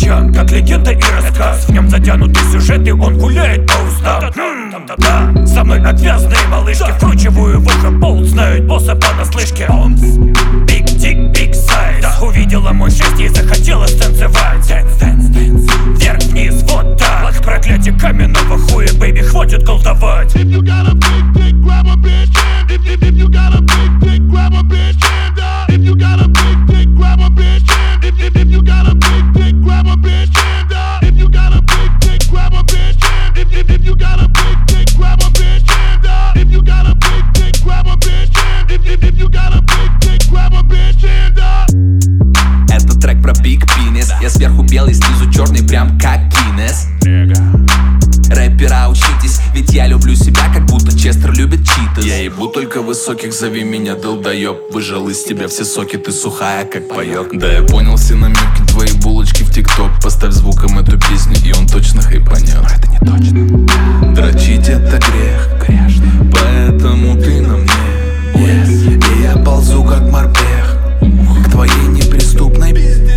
Чан, как легенда и рассказ. В нем затянутый сюжет, и он гуляет по устам. Да, со мной отвязные малышки, вкручиваю в ухо болт, знают босса понаслышке. Big dick, big size. Увидела мой шесть и захотела станцевать. Вверх-вниз, вот так. Проклятие каменного хуя, бэйби, хватит колдовать. If you got a big dick, grab a bitch hand. If you got a big dick, grab a bitch hand. If you got a big dick, grab a bitch hand. If you got a big dick, grab a bitch hand. If you got a big dick, grab a bitch hand. If you got a big dick, grab a bitch hand. If you got a big dick, grab a bitch hand. If you got a big dick, grab a bitch hand. Это трек про биг пинес. Я сверху белый, снизу черный, прям как Гиннес. Рэпера учитесь, ведь я люблю себя, как будто Честер любит читас. Я ебу только высоких, зови меня долбоёб. Выжал из тебя все соки, ты сухая, как паёк. Да я понял все намеки, твои булочки в ТикТок. Поставь звуком эту песню, и он точно хайпанет. Но это не точно. Дрочить это грех, поэтому ты на мне. И я ползу как морпех к твоей неприступной пизде.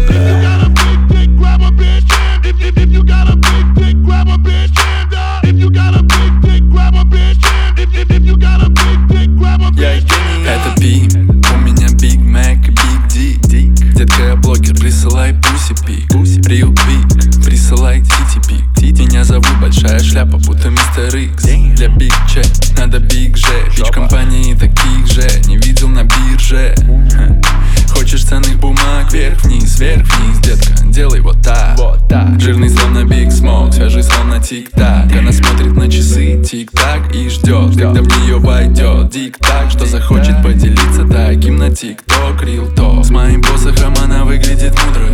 Это Пи, у меня Биг Мэк и Биг Дик. Детка, я блогер, присылай пуси пик. Real Big, присылай тити пик. Меня зовут Большая Шляпа, будто Мистер Икс. Для Биг Чек надо Биг Ж. Бич компании таких же не видел на бирже. Хочешь ценных бумаг, вверх-вниз, детка, делай вот так. Жирный словно Биг Смок, свежий словно Тик-Так. Она смотрит на часы, Тик-Так, и ждет, когда в нее войдет Дик-Так, что захочет поделиться таким на Тик-Ток, Real Talk. С моим посохом она выглядит мудро.